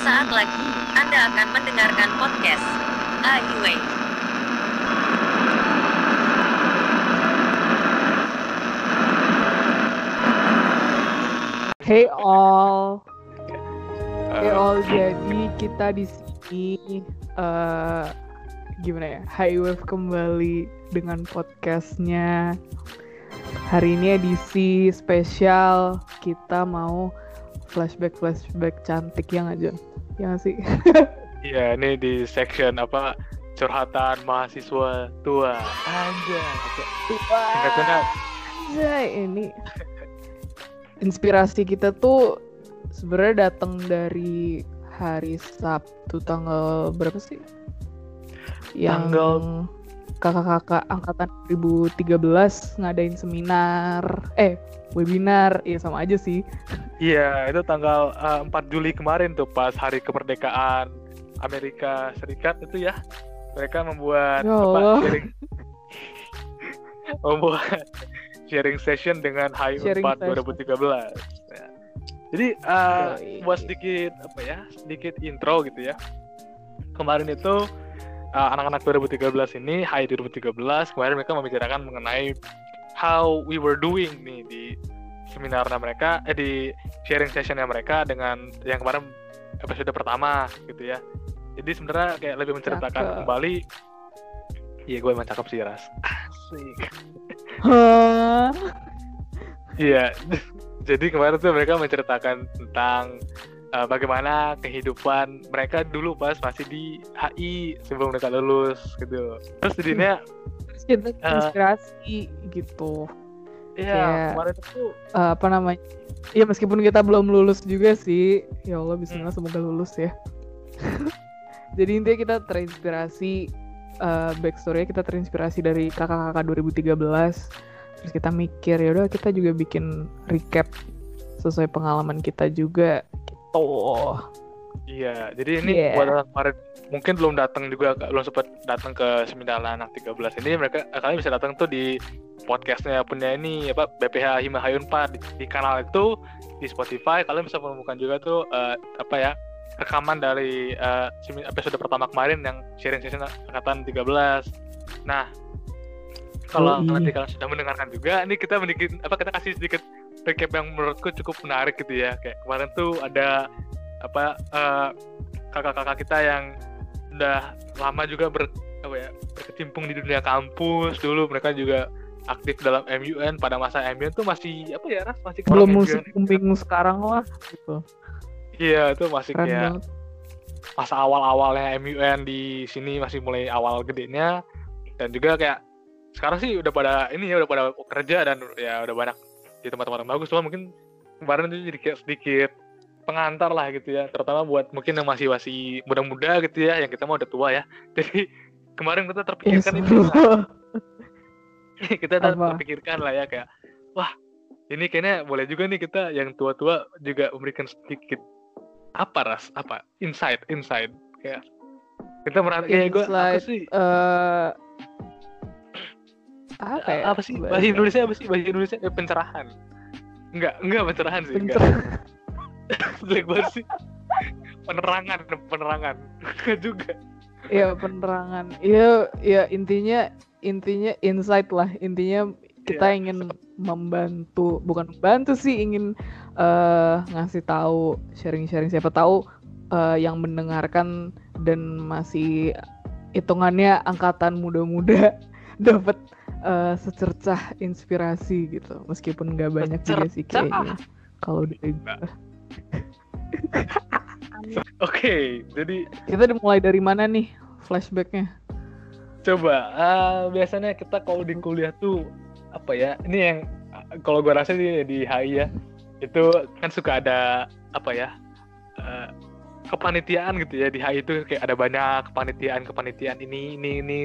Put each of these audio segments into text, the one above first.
Sesaat lagi, Anda akan mendengarkan podcast AIWay. Hey all, jadi kita di sini gimana ya? High Wave kembali dengan podcastnya. Hari ini edisi spesial, kita mau flashback cantik ya nggak Jon? Ya nggak sih? Iya, ini di section apa curhatan mahasiswa tua. Anjay, singkatnya Ini inspirasi kita tuh sebenarnya datang dari hari Sabtu tanggal berapa sih? Yang kakak-kakak angkatan 2013 ngadain webinar, ya sama aja sih. Iya, itu tanggal 4 Juli kemarin tuh pas hari kemerdekaan Amerika Serikat itu ya. Mereka membuat sharing session dengan HI 4 2013. Ya. Jadi buat sedikit intro gitu ya. Kemarin itu anak-anak 2013 ini, HI 2013, kemarin mereka membicarakan mengenai how we were doing nih di seminarnya mereka, di sharing sessionnya mereka dengan yang kemarin episode pertama gitu ya. Jadi sebenarnya kayak lebih menceritakan kembali. Iya, gue emang cakep sih, Ras. Asik. Iya. Jadi kemarin tuh mereka menceritakan tentang bagaimana kehidupan mereka dulu pas masih di HI sebelum mereka lulus gitu. Terus jadinya kita inspirasi gitu. Iya, kemarin itu apa namanya? Ya meskipun kita belum lulus juga sih. Ya Allah, bismillah semoga lulus ya. Jadi intinya kita terinspirasi, backstory-nya kita terinspirasi dari kakak-kakak 2013. Terus kita mikir, ya udah kita juga bikin recap sesuai pengalaman kita juga gitu. Iya, jadi ini buat kemarin mungkin belum sempat datang ke seminar anak 13 ini, kalian bisa datang tuh di podcastnya punya ini BPH Hima Hayun 4 di kanal itu di Spotify. Kalian bisa menemukan juga tuh rekaman dari episode pertama kemarin yang sharing session angkatan 13. Nah, kalau nanti kalian sudah mendengarkan juga, ini kita kita kasih sedikit recap yang menurutku cukup menarik gitu ya. Kayak kemarin tuh ada kakak-kakak kita yang udah lama juga berkecimpung di dunia kampus. Dulu mereka juga aktif dalam MUN. Pada masa MUN tuh masih masih belum musik kumbing sekarang lah gitu. Iya, itu masih keren kayak banget. Masa awal-awalnya MUN di sini, masih mulai awal gedenya. Dan juga kayak sekarang sih udah pada kerja dan ya udah banyak di tempat-tempat yang bagus. Cuma mungkin kemarin itu jadi kayak sedikit pengantar lah gitu ya, terutama buat mungkin yang masih muda-muda gitu ya, yang kita mah udah tua ya. Jadi kemarin kita terpikirkan kita terpikirkan lah ya, kayak wah ini kayaknya boleh juga nih kita yang tua-tua juga memberikan sedikit insight kayak kita merasa bahasa Indonesia pencerahan. Enggak pencerahan sih, enggak. Jelek banget sih. Penerangan juga. Iya, penerangan. Iya, intinya insight lah. Intinya kita ingin bukan membantu sih, ingin ngasih tahu, sharing siapa tahu yang mendengarkan dan masih hitungannya angkatan muda-muda dapat secercah inspirasi gitu. Meskipun nggak banyak juga sih kayaknya. Kalau dari Oke, jadi kita mulai dari mana nih flashbacknya? Coba, biasanya kita kalau di kuliah tuh ini yang kalau gue rasa di HI ya, itu kan suka ada kepanitiaan gitu ya. Di HI itu kayak ada banyak kepanitiaan ini.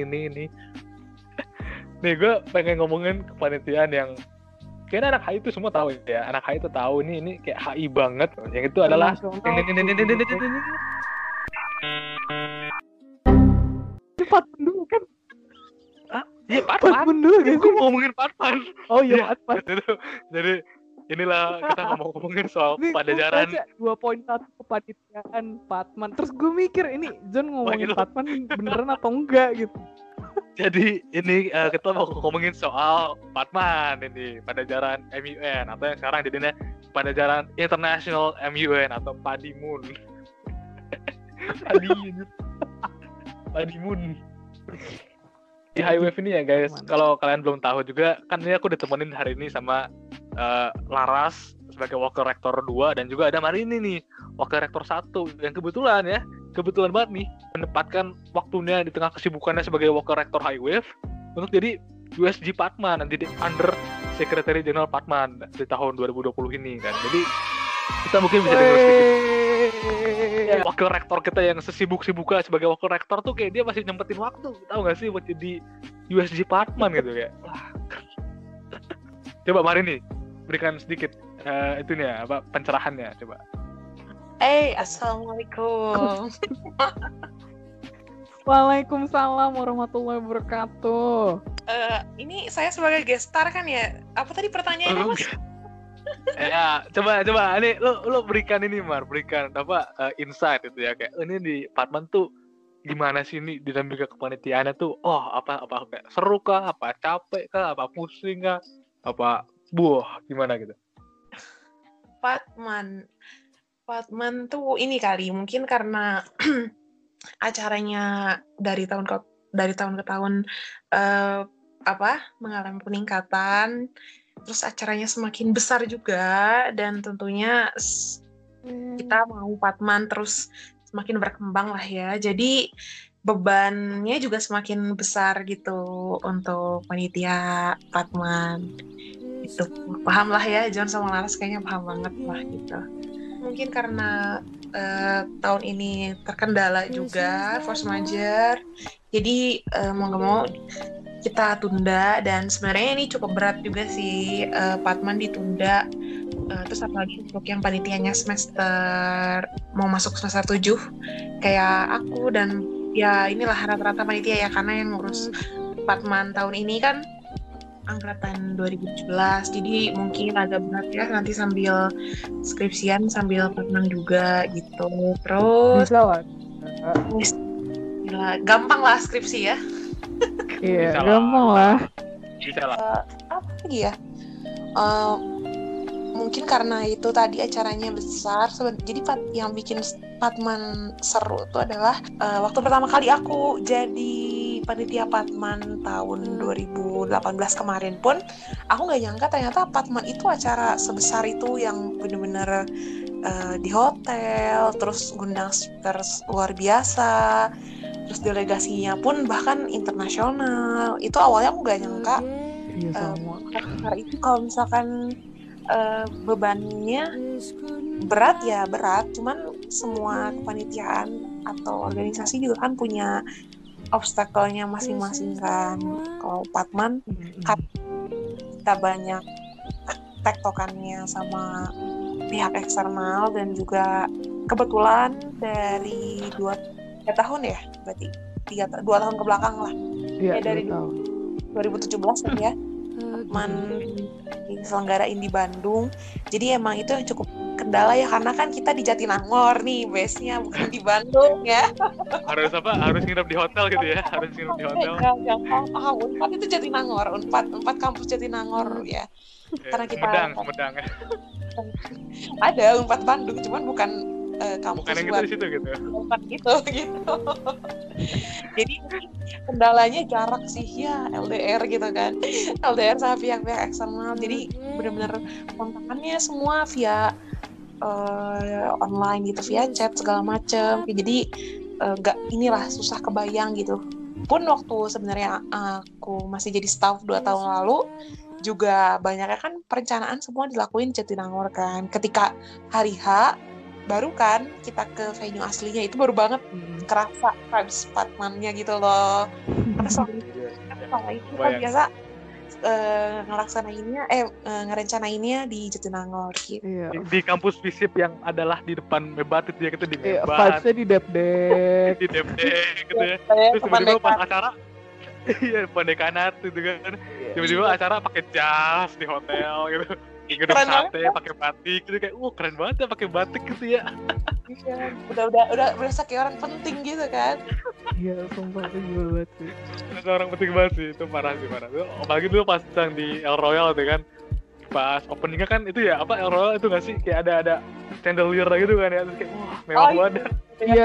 Nih gue pengen ngomongin kepanitiaan yang kayaknya anak HI itu semua tahu ya. Anak HI itu tahu ini kayak HI banget. Yang itu adalah Patpan dulu kan? Iya, Patpan dulu. Gue mau ngomongin Patpan. Oh iya, Patpan. Jadi inilah kita ngomongin soal Nih, Pajajaran. gue baca 2.1 kepanitiaan Patman. Terus gue mikir ini John ngomongin Patman beneran atau enggak gitu. Jadi ini kita mau ngomongin soal Patman ini, Pajajaran MUN atau yang sekarang jadinya Pajajaran International MUN atau Padimun. Padimun. Di Highwave ini ya guys, kalau kalian belum tahu juga, kan ini aku ditemenin hari ini sama Laras sebagai Wakil Rektor 2 dan juga ada Marini nih, Wakil Rektor 1 yang kebetulan banget nih menempatkan waktunya di tengah kesibukannya sebagai Wakil Rektor Highwave untuk jadi USG Patman, nanti di under Secretary General Patman di tahun 2020 ini kan. Jadi kita mungkin bisa dengar sedikit ya, Wakil Rektor kita yang sesibuk-sibuknya sebagai Wakil Rektor tuh kayak dia masih nyempetin waktu, tahu gak sih, buat jadi USG Patman gitu kayak. Coba Marini berikan sedikit itunya apa pencerahannya coba. Assalamualaikum. Waalaikumsalam warahmatullahi wabarakatuh. Ini saya sebagai guest star kan ya? Apa tadi pertanyaannya Mas? Ya, coba ini lu berikan ini berikan apa insight itu ya kayak ini di Patman tuh gimana sih ini dinamika kepanitiaannya tuh? Oh, apa kayak seru kah? Apa capek kah? Apa pusing kah? Apa gimana gitu? Patman tuh ini kali mungkin karena acaranya dari tahun ke tahun mengalami peningkatan, terus acaranya semakin besar juga dan tentunya kita mau Patman terus semakin berkembang lah ya. Jadi bebannya juga semakin besar gitu untuk panitia Patman. Itu paham lah ya, John sama Laras kayaknya paham banget lah gitu. Mungkin karena tahun ini terkendala juga force majeure, jadi mau nggak mau kita tunda dan sebenarnya ini cukup berat juga sih Patman ditunda. Terus apalagi untuk yang panitianya mau masuk semester 7 kayak aku dan ya inilah rata-rata panitia ya, karena yang ngurus Patman tahun ini kan angkatan 2017, jadi mungkin agak berat ya nanti sambil skripsian sambil Patman juga gitu. Terus bisa lah. Gampang lah skripsi ya. Iya, gampang lah. Bisa lah. Apa lagi ya? Mungkin karena itu tadi acaranya besar, jadi yang bikin Patman seru itu adalah waktu pertama kali aku jadi panitia Patman tahun 2018 kemarin pun aku nggak nyangka ternyata Patman itu acara sebesar itu yang benar-benar di hotel, terus ngundang speaker luar biasa, terus delegasinya pun bahkan internasional. Itu awalnya aku nggak nyangka. Karena itu kalau misalkan bebannya berat, cuman semua kepanitiaan atau organisasi juga kan punya obstacle-nya masing-masing kan. Kalau Patman kita banyak tektokannya sama pihak eksternal dan juga kebetulan dari 2 tahun ya, berarti 2 tahun ke belakang lah. Iya, dari 2017 kan ya. Patman diselenggarain di Bandung. Jadi emang itu yang cukup kendala ya, karena kan kita di Jatinangor nih base-nya, bukan di Bandung ya. Harus nginep di hotel gitu ya, harus nginep di hotel. Unpad itu Jatinangor, Unpad kampus Jatinangor ya. Karena kita Sumedang ya. Ada Unpad Bandung, cuman bukan kampus bukan yang kita di situ gitu. Bukan gitu. Jadi kendalanya jarak sih ya, LDR gitu kan. LDR sama pihak-pihak eksternal. Jadi benar-benar kontakannya semua via online gitu, via chat segala macam. Jadi susah kebayang gitu. Pun waktu sebenarnya aku masih jadi staff 2 tahun lalu juga banyaknya kan perencanaan semua dilakuin Jatinangor kan. Ketika hari H baru kan kita ke venue aslinya, itu baru banget kerasa vibes Patman-nya gitu loh. Karena selama itu kan biasa ngerencanainnya di Jatinangor gitu. Iya. Di kampus FISIP yang adalah di depan Mebat itu ya, kita di Mebat. Vibes-nya di Depdek. Di Depdek gitu ya. Terus tiba-tiba pas acara iya, pendekanat gitu kan. Tiba-tiba acara pakai jas di hotel gitu. di gedung sate pakai batik gitu kayak keren banget ya pakai batik gitu ya. Iya, udah berasa kayak orang penting gitu kan. Iya, sumpah itu gila banget sih. Ada orang penting banget sih, itu parah. Tuh, apalagi dulu pas yang di El Royal tuh kan, pas openingnya kan itu ya apa El Royal itu nggak sih kayak ada chandelier gitu kan ya, terus kayak mewah banget. Iya.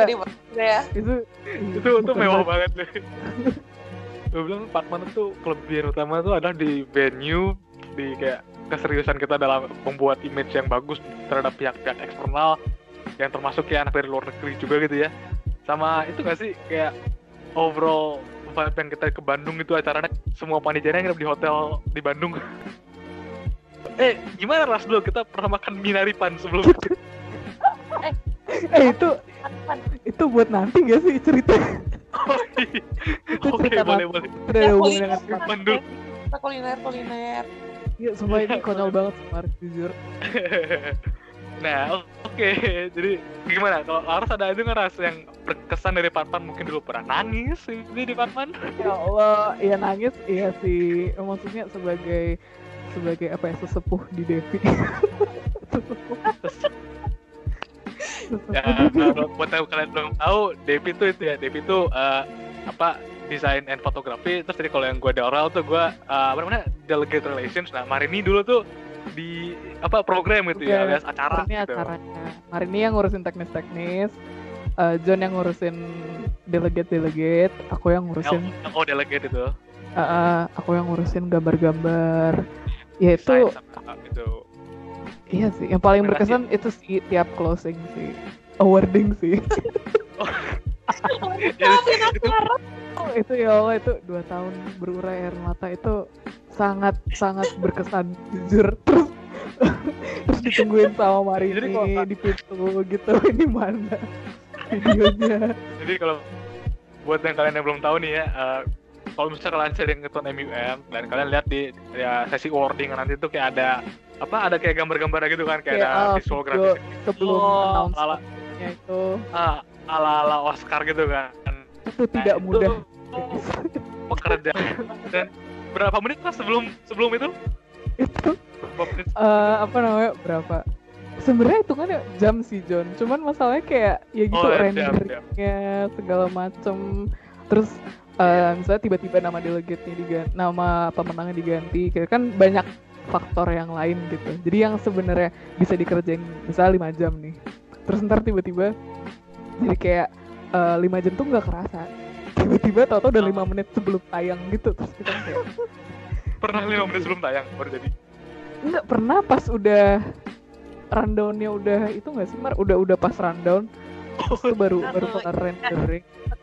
Itu mewah banget deh. Gue bilang Padman itu kelebihan utama tuh adalah di venue, di kayak keseriusan kita dalam membuat image yang bagus terhadap pihak-pihak eksternal yang termasuk kayak anak dari luar negeri juga gitu ya. Sama itu nggak sih kayak overall vibe yang kita ke Bandung itu acaranya semua panitianya nginep di hotel di Bandung. Gimana Ras dulu kita pernah makan Minaripan sebelum itu buat nanti nggak sih cerita? Oke, boleh. Udah ada hubungan dengan Padman dulu. Kita kuliner. Iya, sumpah ini konyol banget Mark, jujur. Nah, oke. Jadi gimana? Kalau Laras ada aja nggak Ras yang berkesan dari Padman? Mungkin dulu pernah nangis ini di Padman? Ya Allah, iya nangis, iya sih. Maksudnya sebagai apa ya, sesepuh di Devi. Ya, buat kalian belum tahu, Devi itu desain and fotografi. Terus tadi kalau yang gue Delral tuh gue delegate relations. Nah, Marini dulu tuh di program gitu ya, alias acara gitu. Acaranya. Marini yang ngurusin teknis, John yang ngurusin delegate, aku yang ngurusin delegate itu. Aku yang ngurusin gambar-gambar. Ya itu gitu. Iya sih, yang paling berkesan itu sih tiap closing sih, awarding sih. Itu ya Allah, itu 2 tahun berurai air mata itu sangat berkesan jujur. Terus ditungguin sama Marini di pintu gitu, ini mana videonya. Jadi kalau buat yang kalian yang belum tahu nih ya, kalau misalnya kalian sering nonton MUM dan kalian lihat di sesi awarding nanti tuh kayak ada kayak gambar-gambar gitu kan, kayak ada visual grafis sebelum announcement-nya itu ala Oscar gitu kan. Itu tidak mudah. Pekerja. Dan berapa menit Mas sebelum itu? Itu berapa? Sebenarnya hitungannya jam sih John. Cuman masalahnya kayak ya gitu renderingnya segala macem. Terus misalnya tiba-tiba nama delegate-nya nama pemenangnya diganti, kayak kan banyak faktor yang lain gitu. Jadi yang sebenarnya bisa dikerjain misalnya 5 jam nih, terus ntar tiba-tiba jadi kayak 5 jam tuh nggak kerasa, tiba-tiba tau-tau udah 5 menit sebelum tayang gitu. Terus kita kayak pernah 5 menit sebelum tayang baru jadi? Nggak pernah, pas udah rundown-nya udah itu nggak sih Mar, udah pas rundown itu baru kelar rendering.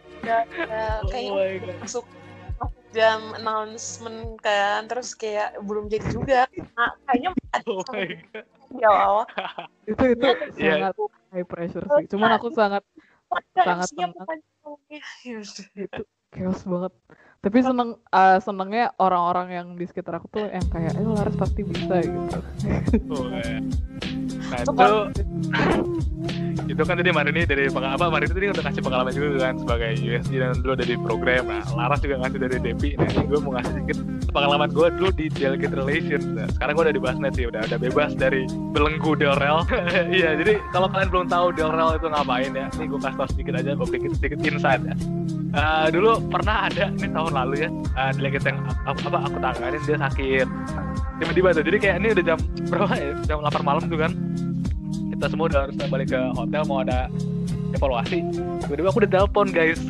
Kayak masuk jam announcement kan, terus kayak belum jadi juga. Nah, kayaknya di awal. Itu sangat high pressure sih. Cuman aku sangat senang. Itu chaos banget. Tapi senengnya orang-orang yang di sekitar aku tuh yang kayak Laras pasti bisa gitu. Nah itu kan tadi Marini dari Marini tadi udah kasih pengalaman juga kan sebagai USD dan dulu dari program. Nah, Laras juga ngasih dari Devi. Nah, ini gue mau ngasih sedikit pengalaman gue dulu di Delegate Relations. Nah, sekarang gue udah di Basnet sih, udah bebas dari belenggu Delrel. Iya, jadi kalau kalian belum tahu Delrel itu ngapain ya, nih gue kasih tau sedikit aja, gue bikin sedikit insight ya. Dulu pernah ada, ini tahun lalu ya, delegate yang aku tanganin dia sakit tiba-tiba tuh. Jadi kayak ini udah jam berapa ya, jam 8 malam tuh kan, kita semua udah harus balik ke hotel mau ada evaluasi. Tiba-tiba aku udah telepon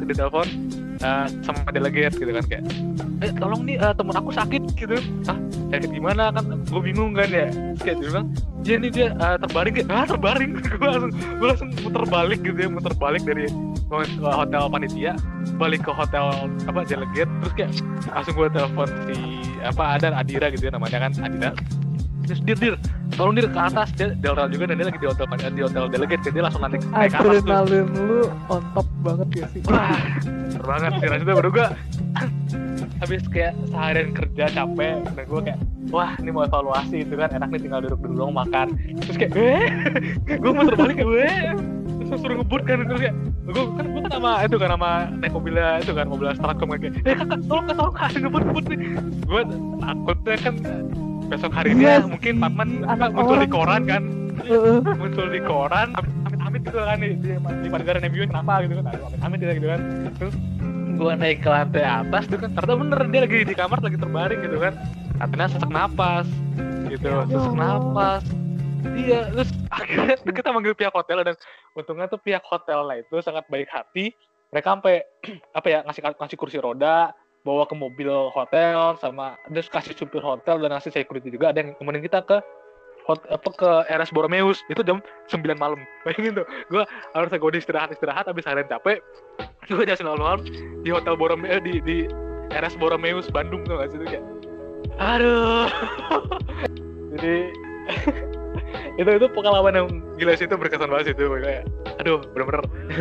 sama delegate gitu kan, kayak tolong nih temen aku sakit gitu. Sakit gimana kan, gue bingung kan ya. Terus kayak dia bilang dia terbaring gitu. Terbaring. gue langsung muter balik dari hotel panitia balik ke hotel delegate. Terus kayak langsung gue telepon si Adira gitu ya namanya kan, Adira. Terus dir tolong ke atas, dia Delral juga dan dia lagi di hotel delegate, jadi dia langsung naik ke atas tuh. Adrenalin lu on top banget ya sih. Wah, seru banget sih rasanya. Baru gue habis kayak seharian kerja capek dan gue kayak wah ini mau evaluasi gitu kan, enak nih tinggal duduk dong makan. Terus kayak gue muter balik terus suruh ngebut kan. Terus kayak gue kan sama naik mobil Stratcom kayak kakak tolong ngebut nih. Gue takutnya kan besok harinya Yes. mungkin Patman Anak muncul di orang. koran kan, Heeh. muncul di koran, amit-amit gitu kan di Pangandaran MU kenapa gitu kan, amit-amit gitu kan. Terus gue naik ke lantai atas tuh kan, ternyata bener dia lagi di kamar lagi terbaring gitu kan, katanya sesak napas gitu, sesak napas. Iya, terus akhirnya tuh kita manggil pihak hotel, dan untungnya tuh pihak hotelnya itu sangat baik hati. Mereka sampai apa ya, ngasih kursi roda, bawa ke mobil hotel, sama terus kasih supir hotel dan ngasih security juga, ada yang nemenin kita ke ke RS Borromeus itu jam 9 malam. Bayangin tuh, gue harus istirahat habis harian capek, gue jam 9 malam di hotel Borromeus, di RS Borromeus Bandung tuh nggak sih, itu kayak aduh. Jadi itu pengalaman yang gila sih, itu berkesan banget sih itu, kayak aduh bener-bener.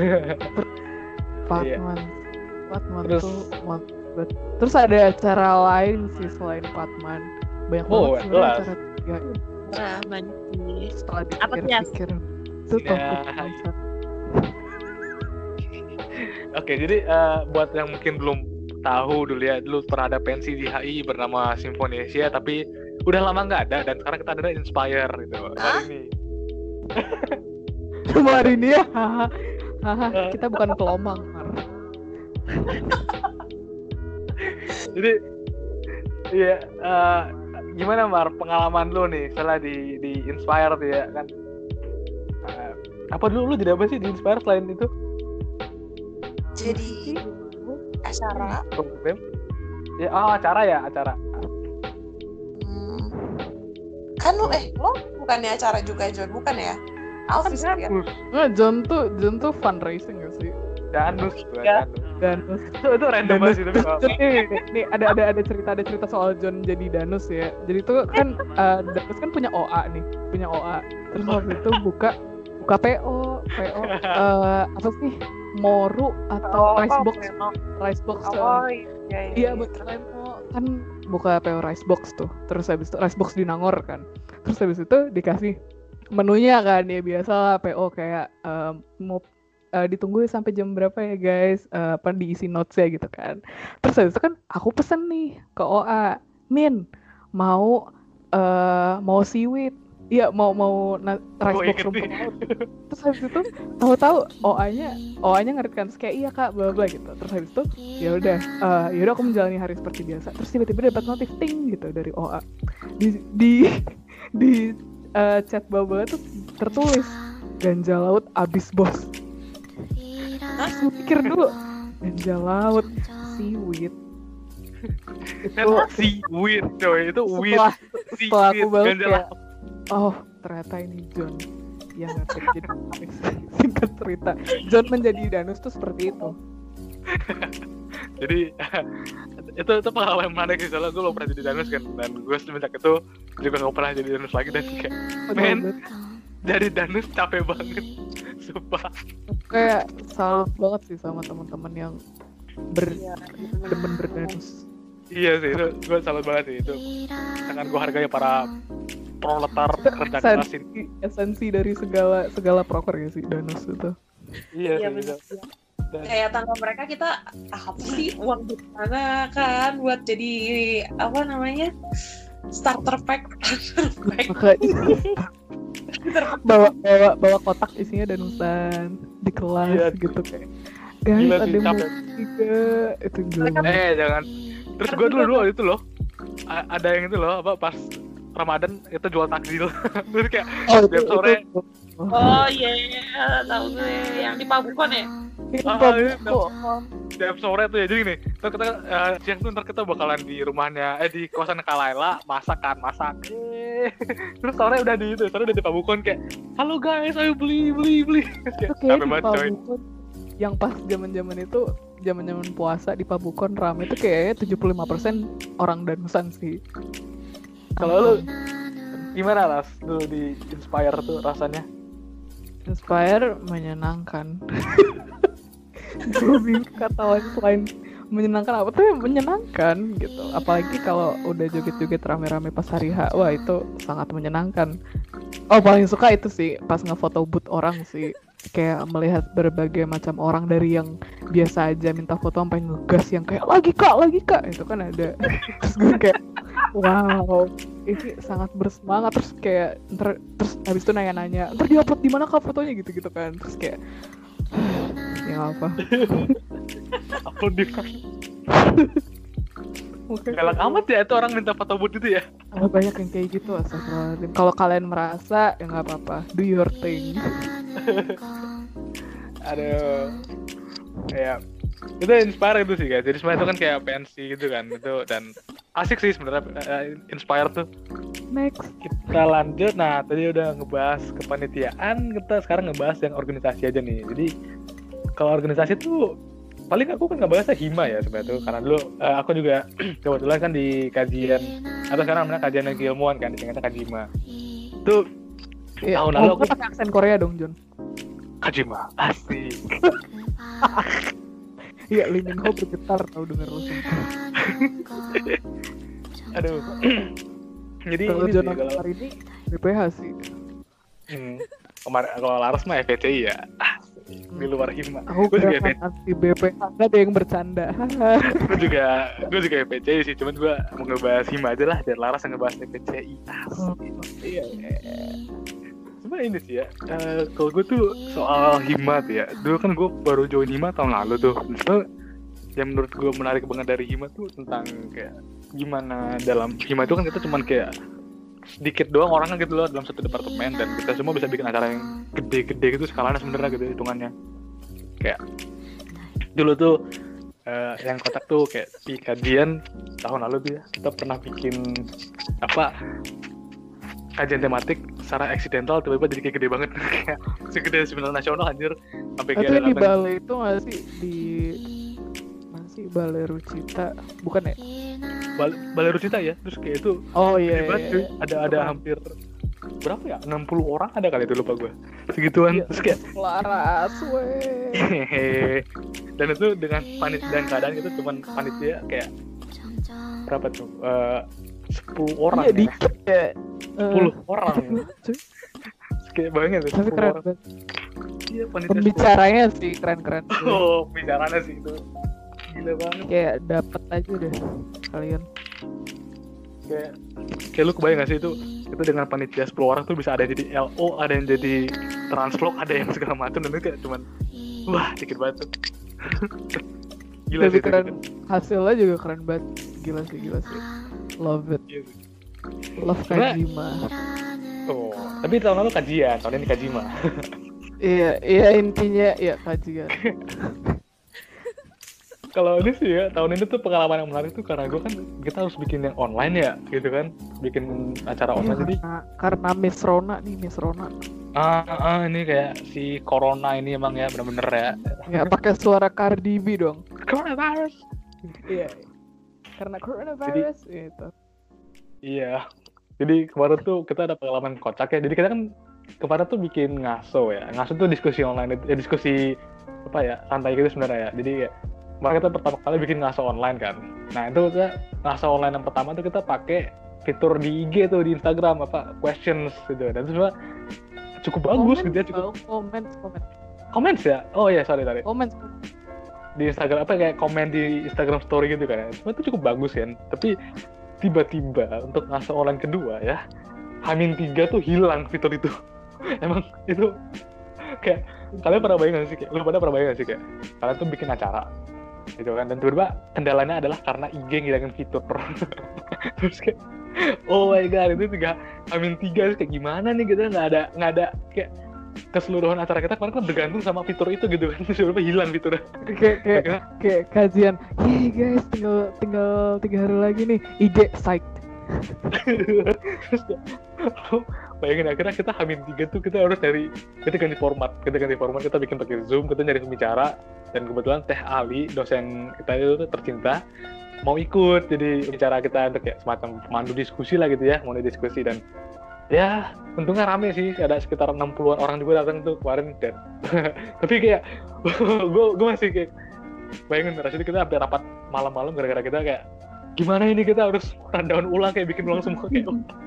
Patman Terus- tuh mantap banget. Terus ada acara lain sih selain Patman, banyak Oh, banget sebenarnya jelas. acara ya, Nah, banyak sih. setelah Apa sih, Yas? dipikir-pikir itu Ya. topik konser. Oke, jadi buat yang mungkin belum tahu dulu ya, dulu pernah ada pensi di HI bernama Simfonesia, tapi udah lama nggak ada, dan sekarang kita ada Inspire gitu. Hari ini. Cuma hari ini ya, haha, kita bukan kelomang, Mar. Jadi, iya, gimana Mar, pengalaman lu nih setelah di Inspire tuh ya kan? Apa dulu lu jadi apa sih di Inspire selain itu? Jadi acara Program? Ya, acara. hmm, kan lo bukannya acara juga John, bukan ya? Alvis ya. Nggak, John tuh fundraising gak sih? Danus tuh, Ya. Danus. Danus. Itu random banget sih, tapi nggak apa-apa. Nih ada cerita soal John jadi Danus ya. Jadi tuh kan Danus kan punya OA nih, Terus waktu itu buka PO apa sih? Moru atau Rice box. Iya betul, kan buka PO Rice box tuh. Terus habis itu Rice box di Nangor kan. Terus habis itu dikasih menunya kan, ya biasa lah PO kayak mau ditunggu sampai jam berapa ya guys, apa diisi notes ya gitu kan. Terus habis itu kan aku pesen nih ke OA, Min mau seaweed, iya mau rice box rumput laut. Terus habis itu tahu-tahu OA-nya ngerti kan, kayak iya kak bla bla gitu. Terus habis itu ya udah aku menjalani hari seperti biasa. Terus tiba-tiba dapat notif ting gitu dari OA di chat bubble tuh tertulis ganja laut abis bos. Aku pikir dulu ganja laut seaweed itu Seaweed coy, itu weed. setelah aku balik Ganja kayak oh ternyata ini John yang ngetik. Jadi singkat cerita John menjadi Danus tuh seperti itu. Jadi itu pengalaman menarik sih, soalnya gue belum pernah jadi Danus kan, dan gue semenjak itu juga gak pernah jadi Danus lagi, dan kayak men, jadi Danus capek banget, sumpah. Kayak salut banget sih sama teman-teman yang demen berdanus. Iya sih, itu gue salut banget sih, itu sangat gue hargai para proletar kerja keras ini. Esensi dari segala proker ya sih danus itu. Iya Iya, sih, itu. bener. Dan- Kayak tanpa mereka kita apa sih uang di mana kan buat jadi apa namanya starter pack. Makanya bawa kotak isinya danusan di kelas Iya. gitu kayak guys Gila ada sih, mau capek. tiga itu gila banget. Jangan. Terus gue dulu itu loh, ada yang itu loh, apa pas Ramadan itu jual takjil. Terus kayak tiap sore. Oh iya, tahu gue yang di Pabukan ya. Tiap sore tuh ya, jadi gini, ntar kita siang tuh ntar kita bakalan di rumahnya, di kosan Kalaila, masak. Terus sore udah di Pabukon kayak, halo guys, ayo beli. Itu Kayak kayak capek di banget coy. Pabukon yang pas zaman itu zaman puasa di Pabukon rame itu kayaknya 75% orang danusan sih. Kalau lu gimana Las dulu di Inspire tuh rasanya? Inspire menyenangkan. Gue bingung kata lain selain menyenangkan apa tuh, menyenangkan gitu. Apalagi kalau udah joget-joget rame-rame pas hari H, wah itu sangat menyenangkan. Oh paling suka itu sih pas ngefoto booth orang sih, kayak melihat berbagai macam orang dari yang biasa aja minta foto sampai ngegas yang kayak lagi kak itu kan ada. Terus gue kayak wow ini sangat bersemangat, terus kayak terus habis itu nanya-nanya ntar diupload di mana kak fotonya gitu kan, terus kayak ya apa Upload di galak amat ya itu orang minta foto booth itu ya. banyak yang kayak gitu. Astagfirullahaladzim. Kalau kalian merasa ya nggak apa-apa, do your thing. Aduh, kayak itu inspire itu sih guys. Jadi sebenarnya itu kan kayak pensi gitu kan itu, dan asik sih sebenarnya, inspire tuh. Next. Kita lanjut. Nah tadi udah ngebahas kepanitiaan, kita sekarang ngebahas yang organisasi aja nih. Jadi kalau organisasi tuh paling aku kan ngebahasnya hima ya sebenarnya tuh, karena dulu aku juga kebetulan kan di kajian atau sekarang namanya kajian dan keilmuan kan, disingkatnya Kajima. Tuh tahun lalu aku pakai aksen Korea dong John. Kajima asik. Iya, Lee Min Ho bergetar tau denger lu. Aduh. Jadi kalau ini John sih, kalau hari ini BPH sih. Kemarin kalau Laras mah FPCI ya. Di luar hima. Aku gerakan anti BPH, nggak ada yang bercanda. gue juga FPCI sih, cuman gue mau ngebahas hima aja lah, biar Laras yang ngebahas FPCI. Iya. Sebenarnya ini sih ya, kalau gue tuh soal hima tuh ya, dulu kan gue baru join hima tahun lalu tuh. Sebenarnya yang menurut gue menarik banget dari hima tuh tentang kayak gimana dalam hima itu kan kita cuman kayak sedikit doang orangnya gitu loh dalam satu departemen, dan kita semua bisa bikin acara yang gede-gede gitu skalanya sebenarnya gitu hitungannya. Kayak dulu tuh yang kotak tuh kayak di kajian tahun lalu tuh ya, kita pernah bikin kajian tematik secara accidental tiba-tiba jadi kayak gede banget. Kayak segede seminar nasional anjir, sampai kayak ada di balai itu nggak sih, di Balai Rucita bukan ya? Balai Rucita ya, terus kayak itu iya. Ada hampir berapa ya, 60 orang ada kali itu, lupa gue segituan. Terus kayak laras dan itu dengan dan keadaan itu cuman panitia kayak berapa tuh, 10 orang iya, dikit ya. 10 orang kayak banget tuh, tapi keren banget. Iya, panitia pembicaranya sih keren. pembicaranya sih itu gila banget, kayak dapet aja deh kalian. Kayak lu kebayang gak sih itu dengan panitia 10 orang tuh bisa ada yang jadi LO, ada yang jadi translog, ada yang segala macam, dan itu kayak cuman wah dikit banget tuh. Gila tapi sih keren itu. Hasilnya juga keren banget, gila sih love it. Love Kajima. Tapi tahun lalu kajian, tahun ini Kajima. iya intinya ya kajian. Kalau ini sih ya, tahun ini tuh pengalaman yang menarik tuh karena gue kan kita harus bikin yang online ya, gitu kan, bikin acara online. Jadi karena Miss Rona. Ini kayak si Corona ini emang ya bener-bener ya. Ya pakai suara Cardi B dong. Coronavirus. Iya. Karena coronavirus itu. Iya. Jadi kemarin tuh kita ada pengalaman kocak ya. Jadi kita kan kemarin tuh bikin ngaso ya. Ngaso tuh diskusi online, diskusi santai gitu sebenarnya ya. Jadi kayak kemarin kita pertama kali bikin ngaso online kan. Nah itu kita ngaso online yang pertama tuh kita pakai fitur di IG tuh, di Instagram questions gitu. Dan itu semua cukup bagus gitu ya, cukup comments ya. Oh iya, sorry. Comments di Instagram kayak komen di Instagram story gitu kan. Semua itu cukup bagus kan. Tapi tiba-tiba untuk ngaso online kedua ya, H-3 tuh hilang fitur itu. Emang itu kayak kalian pernah bayangin sih, kayak lu pada pernah bayangin sih kayak kalian tuh bikin acara gitu kan, dan tiba-tiba kendalanya adalah karena IG ngilangin fitur. Terus kayak oh my god, itu H-3 kayak gimana nih, kita nggak ada kayak keseluruhan acara kita kemarin kan bergantung sama fitur itu gitu kan. Terus tiba-tiba hilang fiturnya. Kayak kajian. Hey guys, tinggal 3 hari lagi nih. IG psyched. Terus bayangin akhirnya kita H-3 tuh kita harus kita ganti format, kita bikin pakai Zoom, kita nyari pembicara, dan kebetulan Teh Ali, dosen kita itu tercinta, mau ikut jadi pembicara kita untuk kayak semacam pemandu diskusi lah gitu ya, mau diskusi. Dan ya untungnya rame sih, ada sekitar 60-an orang juga datang tuh kemarin. Dan tapi kayak gue masih kayak bayangin rasanya kita sampai rapat malam-malam gara-gara kita kayak gimana ini, kita harus rundown ulang, kayak bikin ulang semua kayak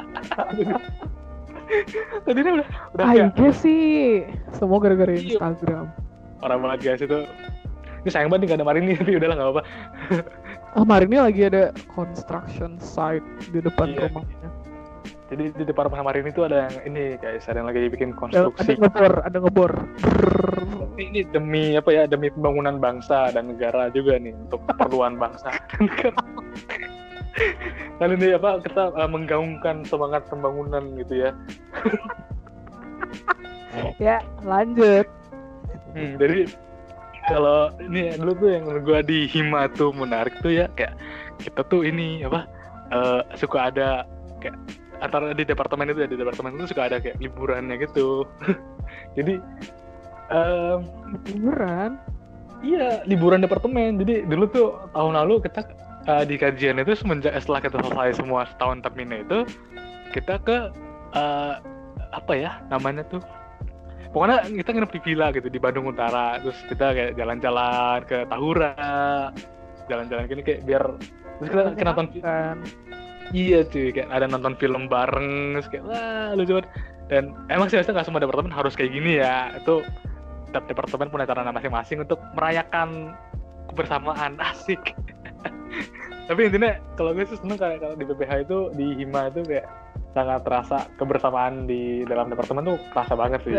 tadinya udah kayak sih semua gara-gara Instagram. Orang banget guys itu. Ini sayang banget nggak ada Marini, tapi udahlah nggak apa-apa. Marini lagi ada construction site di depan rumahnya. Jadi di departemen Marini itu ada yang ini guys, ada yang lagi bikin konstruksi. Ada ngebor. Ini demi apa ya? Demi pembangunan bangsa dan negara juga nih, untuk keperluan bangsa. Kali ini apa kita menggaungkan semangat pembangunan gitu ya. Ya, lanjut. Jadi kalau ini dulu tuh yang gua di Hima tuh menarik tuh ya, kayak kita tuh ini apa suka ada kayak antara di departemen itu suka ada kayak liburannya gitu. Jadi liburan? Iya, liburan departemen. Jadi dulu tuh tahun lalu kita di kajian itu setelah kita selesai semua setahun terminnya itu, kita ke apa ya namanya tuh, pokoknya kita nginep di villa gitu di Bandung Utara. Terus kita kayak jalan-jalan ke Tahura, jalan-jalan gini kayak biar terus kita nonton kan. Iya cuy, kayak ada nonton film bareng, terus kayak wah lucu banget. Dan emang sih nggak semua departemen harus kayak gini ya. Itu setiap departemen punya cara masing-masing untuk merayakan kebersamaan, asik. Tapi intinya kalau gue sih seneng kalau di PPH itu, di Hima itu kayak sangat terasa kebersamaan di dalam departemen tuh terasa banget sih.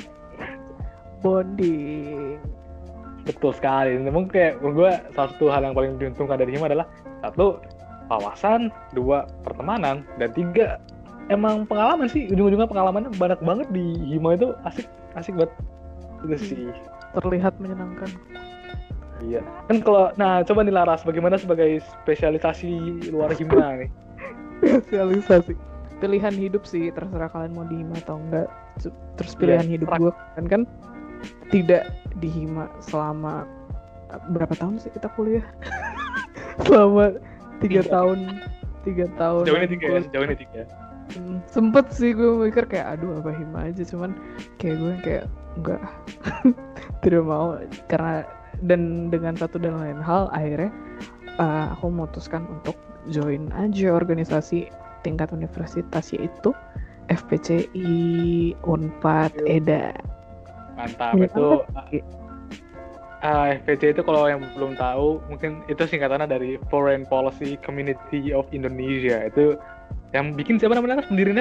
Bonding. Betul sekali. Memang kayak gue salah satu hal yang paling diuntungkan dari Hima adalah satu, wawasan, 2, pertemanan, dan 3, emang pengalaman sih. Ujung-ujungnya pengalamannya banyak banget di Hima itu, asik banget. Itu sih. Terlihat menyenangkan. Iya. Kan kalau, nah coba nih Laras, bagaimana sebagai spesialisasi luar Hima nih? Spesialisasi. Pilihan hidup sih, terserah kalian mau di Hima atau enggak. Terus pilihan hidup gue kan tidak di Hima selama berapa tahun sih kita kuliah? Selama 3 tahun. Sejauh ini 3. Sempet sih gue mikir kayak aduh apa Hima aja, cuman kayak gue kayak enggak tidak mau, karena dan dengan satu dan lain hal akhirnya aku memutuskan untuk join aja organisasi tingkat universitas, yaitu FPCI Unpad EDA. Mantap itu. FPC itu kalau yang belum tahu mungkin itu singkatannya dari Foreign Policy Community of Indonesia. Itu yang bikin siapa namanya pendirinya?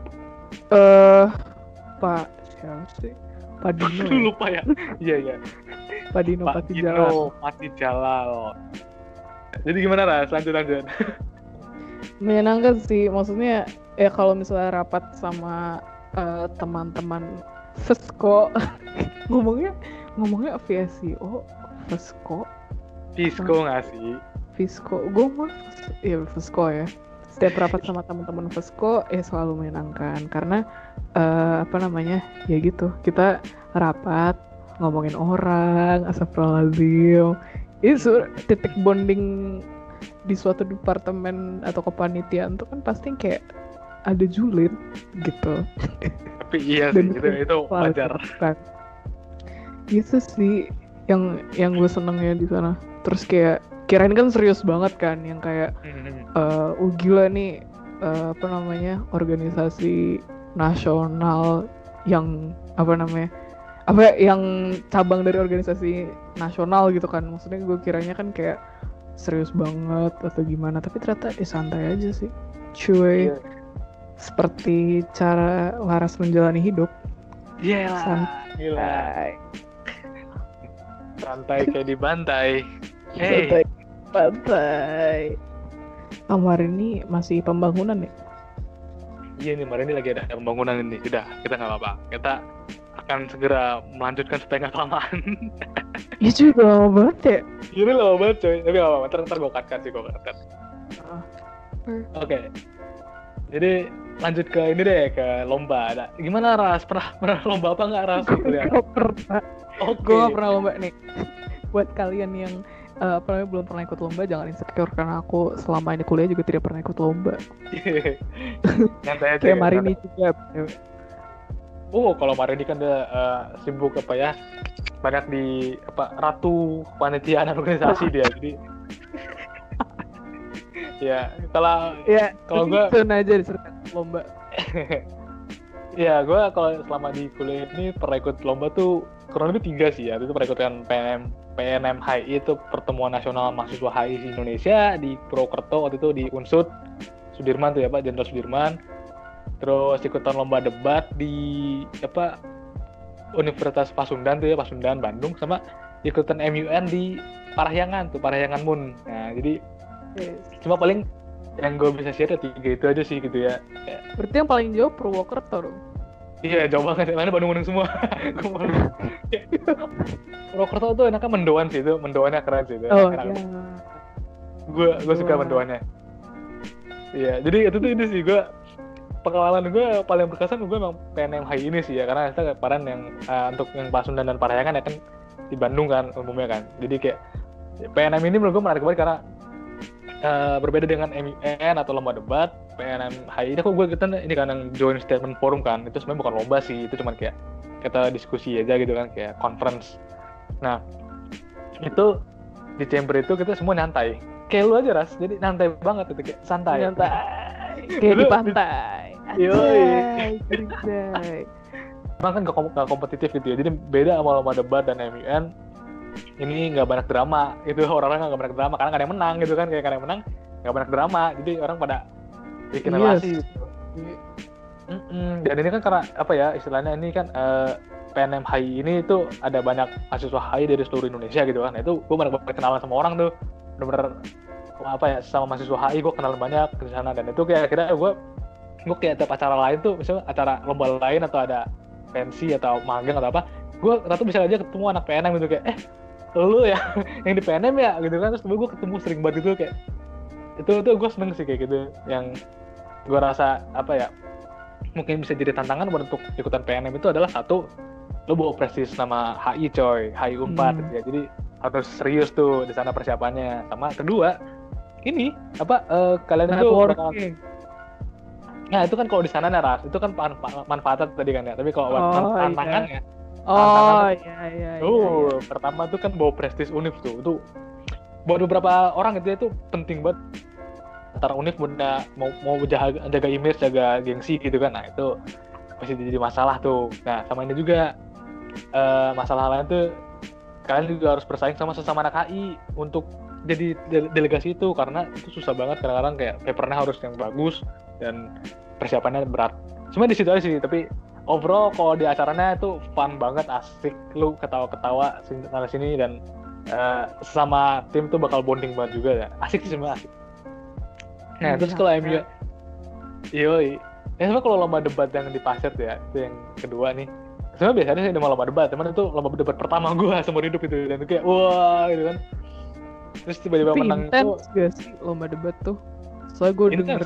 Pak siapa sih? Pak Dino. Lupa ya. Iya. Pak Dino Patijalal. Jadi gimana Ras? Lanjut. Menyenangkan sih, maksudnya ya kalau misalnya rapat sama teman-teman Fesko ngomongnya VSCO, Fesko nggak sih? Fesko, gue mah ya Fesko ya. Setiap rapat sama teman-teman Fesko selalu menyenangkan karena ya gitu, kita rapat ngomongin orang, astagfirullahaladzim. Itu titik bonding di suatu departemen atau kepanitiaan tuh kan pasti kayak ada julid gitu. Tapi iya sih, itu wajar. Gitu sih yang gue senengnya di sana. Terus kayak kirain kan serius banget kan, yang kayak gila nih organisasi nasional yang yang cabang dari organisasi nasional gitu kan. Maksudnya gue kiranya kan kayak serius banget atau gimana, tapi ternyata santai aja sih cuy. Seperti cara Laras menjalani hidup. Santai kayak di bantai. Santai pantai. Kamar ini masih pembangunan ya? Iya nih, kemarin ini lagi ada pembangunan ini. Udah, kita nggak apa-apa. Kita akan segera melanjutkan supaya nggak kelamaan. Iya juga lama banget ya. Ini lama banget coy. Tapi nggak apa-apa. Ntar gue cut. Oke. Jadi lanjut ke ini deh, ke lomba. Gimana Ras? Pernah lomba apa nggak Ras? Gak pernah. Gue nggak pernah lomba nih. Buat kalian yang belum pernah ikut lomba, jangan insecure karena aku selama ini kuliah juga tidak pernah ikut lomba. Nyantai aja. Kayak Marini juga. Kalau Marini kan dia sibuk banyak di ratu panitiaan organisasi dia. Jadi kalau gue aja disertai lomba. Ya, gue kalau selama di kuliah ini pernah ikut lomba tuh kurang lebih 3 sih ya. Itu pernah ikutkan PNM HI, itu Pertemuan Nasional Mahasiswa HI Indonesia di Purwokerto, waktu itu di Unsud Sudirman tuh ya Pak, Jenderal Sudirman. terus ikutan lomba debat di Universitas Pasundan tuh ya, Pasundan Bandung, sama ikutan MUN di Parahyangan Mun. Nah jadi cuma paling yang gue bisa share 3 itu aja sih gitu ya. Berarti yang paling jauh Purwokerto dong? Iya jauh banget, mana Bandung semua. Purwokerto tuh enaknya mendoan sih, itu mendoannya keren sih itu. Oh iya. Gue suka mendoannya. Iya, jadi itu tuh ini sih gue pengalaman gue paling berkesan gue memang PNM HI ini sih ya, karena kita kemarin yang untuk yang Pasundan dan Parahyangan ya kan di Bandung kan umumnya kan. Jadi kayak PNM ini menurut gue menarik banget karena berbeda dengan MUN atau lomba debat. PNM HI ini kok gue ini kan yang joint statement forum kan, itu sebenarnya bukan lomba sih, itu cuma kayak kita diskusi aja gitu kan, kayak conference. Nah itu di chamber itu kita semua nyantai kayak lu aja Ras, jadi nyantai banget itu, kayak santai kayak di pantai. Yoi. Anjay. Emang kan gak kompetitif gitu ya, jadi beda sama lomba debat dan MUN ini nggak banyak drama, itu orang-orang nggak banyak drama karena ada yang menang gitu kan, kayak ada yang menang nggak banyak drama, jadi orang pada bikin relasi gitu. Dan ini kan karena apa ya istilahnya, ini kan PNM HI ini itu ada banyak mahasiswa HI dari seluruh Indonesia gitu kan. Nah, itu gue banyak kenalan sama orang tuh, bener-bener apa ya, sama mahasiswa HI gue kenalan banyak di sana. Dan itu kayak akhirnya gue kayak ada acara lain tuh, misalnya acara lomba lain atau ada pensi atau magang atau apa, gue rata bisa aja ketemu anak PNM gitu, kayak lu ya yang di PNM ya gitu kan. Terus gue ketemu sering banget gitu, kayak itu gue seneng sih kayak gitu, yang gue rasa apa ya, mungkin bisa jadi tantangan untuk ikutan PNM itu adalah satu, lo bawa prestis nama HI coy, HI Unpad gitu ya. Jadi harus serius tuh di sana persiapannya. Sama kedua, ini apa kalian itu bakal, nah itu kan kalau di sana Ras, itu kan manfaatnya tadi kan ya. Tapi kalau tantangannya, iya. Pertama tuh kan bawa prestis univ tuh. Itu buat beberapa orang itu penting banget. Antara univ mau jaga image, jaga gengsi gitu kan. Nah itu pasti jadi masalah tuh. Nah sama ini juga masalah lain tuh, kalian juga harus bersaing sama sesama anak HI untuk jadi delegasi itu, karena itu susah banget kadang-kadang, kayak papernya harus yang bagus dan persiapannya berat. Cuma di situ aja sih, tapi overall kalau di acaranya itu fun banget, asik, lu ketawa-ketawa sana sini, dan sama tim tuh bakal bonding banget juga ya. Asik sih, semua asik. Nah, terus kalau MU sebenarnya kalau lomba debat yang di Pasir tuh ya, itu yang kedua nih. Sebenarnya biasanya sih lomba debat, teman itu lomba debat pertama gue seumur hidup itu, dan itu kayak wah gitu kan. Terus tiba-tiba menang itu. Intens gak sih lomba debat tuh? Soalnya gue denger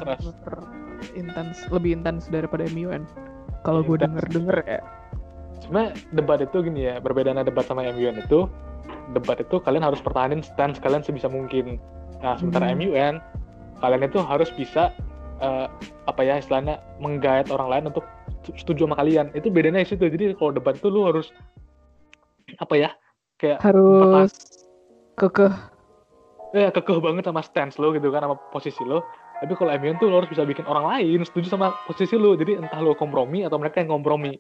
lebih intens daripada MUN. Kalau gue denger ya. Sebenarnya debat itu gini ya, berbedanya debat sama MUN itu, debat itu kalian harus pertahanin stance kalian sebisa mungkin. Nah sementara MUN, kalian itu harus bisa apa ya istilahnya, menggait orang lain untuk setuju sama kalian. Itu bedanya di situ. Jadi kalau debat itu lu harus apa ya, kayak harus kekeh banget sama stance lo gitu kan, sama posisi lo. Tapi kalau MUN tuh lo harus bisa bikin orang lain setuju sama posisi lo. Jadi entah lo kompromi atau mereka yang kompromi.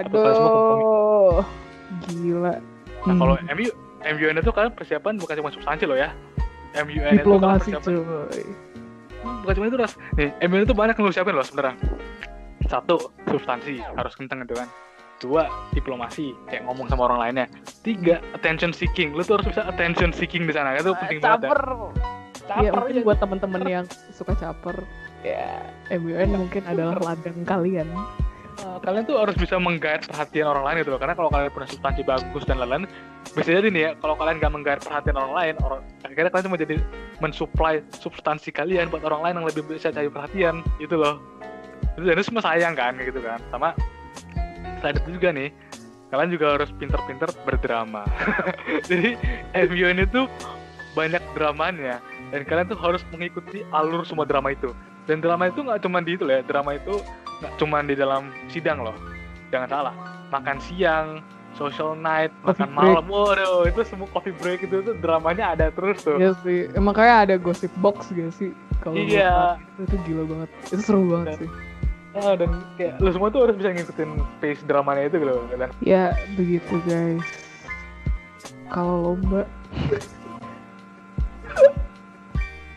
Aduh, gila. Nah kalau MUN itu kan persiapan bukan cuma substansi lo ya. MUN diplomasi itu kan persiapan bukan cuma itu Ras. Nih MUN itu banyak yang lo siapin lo sebenarnya. 1, substansi harus kenceng gitu kan. 2, diplomasi, kayak ngomong sama orang lainnya. 3, attention seeking. Lu tuh harus bisa attention seeking di sana. Itu penting banget. Ya mungkin buat teman-teman yang suka caper, ya MUN mungkin adalah ladang kalian. Kalian tuh harus bisa menggait perhatian orang lain gitu loh. Karena kalau kalian punya substansi bagus dan lain-lain, bisa jadi nih ya, kalau kalian nggak menggait perhatian orang lain, akhirnya kalian cuma jadi mensupply substansi kalian buat orang lain yang lebih bisa cari perhatian gitu loh. Itu semua sayang kan gitu kan. Sama selain itu juga nih, kalian juga harus pinter-pinter berdrama. Jadi MUN itu banyak dramanya, dan kalian tuh harus mengikuti alur semua drama itu. Dan drama itu nggak cuma di itu ya, drama itu nggak cuma di dalam sidang loh, jangan salah. Makan siang, social night, coffee makan malam, waduh itu semua coffee break itu tuh dramanya ada terus tuh. Iya sih, emang kayak ada gossip box gak sih? Kalau iya, itu gila banget, itu seru banget sih. Dan kayak lu semua tuh harus bisa ngikutin pace dramanya itu gitu. Dan ya begitu guys. Kalau lomba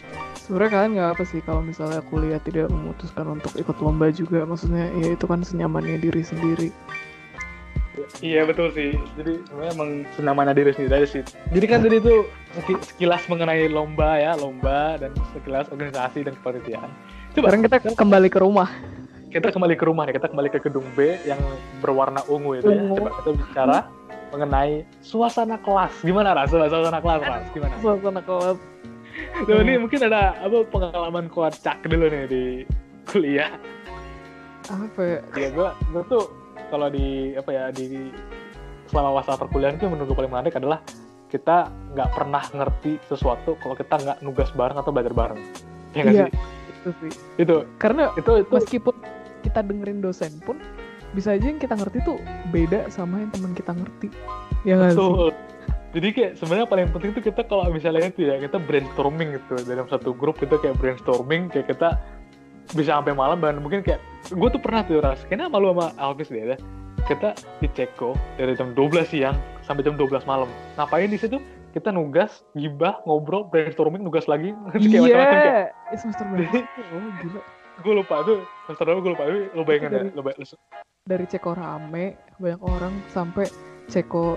Sebenarnya kalian nggak apa sih kalau misalnya kuliah tidak memutuskan untuk ikut lomba juga, maksudnya ya itu kan senyamannya diri sendiri. Iya betul sih. Jadi sebenarnya emang senyamannya diri sendiri sih. Jadi kan tadi itu sekilas mengenai lomba dan sekilas organisasi dan kepanitiaan. Sekarang kita kembali ke rumah. Kita kembali ke rumah ya. Kita kembali ke gedung B yang berwarna ungu itu ya. Coba kita bicara mengenai suasana kelas. Gimana suasana kelas, Ras? Gimana? Suasana kelas. Tuh, ini mungkin ada pengalaman kocak dulu nih di kuliah. Apa ya? Ya gue tuh kalau di selama masa perkuliahan itu menurut gue paling menarik adalah kita nggak pernah ngerti sesuatu kalau kita nggak nugas bareng atau belajar bareng. Ya nggak Iya, sih? itu sih. Itu Karena itu meskipun kita dengerin dosen pun bisa aja yang kita ngerti tuh beda sama yang teman kita ngerti. Ya nggak sih? betul. Jadi kayak sebenarnya paling penting tuh kita kalau misalnya itu ya kita brainstorming gitu dalam satu grup, kita kayak brainstorming kayak kita bisa sampai malam. Dan mungkin kayak gue tuh pernah tuh kayaknya malu sama Alvis deh ya, kita di Ceko dari jam 12 siang sampai jam 12 malam. Ngapain di situ? Kita nugas, gibah, ngobrol, brainstorming, nugas lagi. Iya, semester berapa? Oh gila. Gue lupa tuh semester berapa, gue lupa. Lo bayangin ya, dari Ceko rame banyak orang sampai Ceko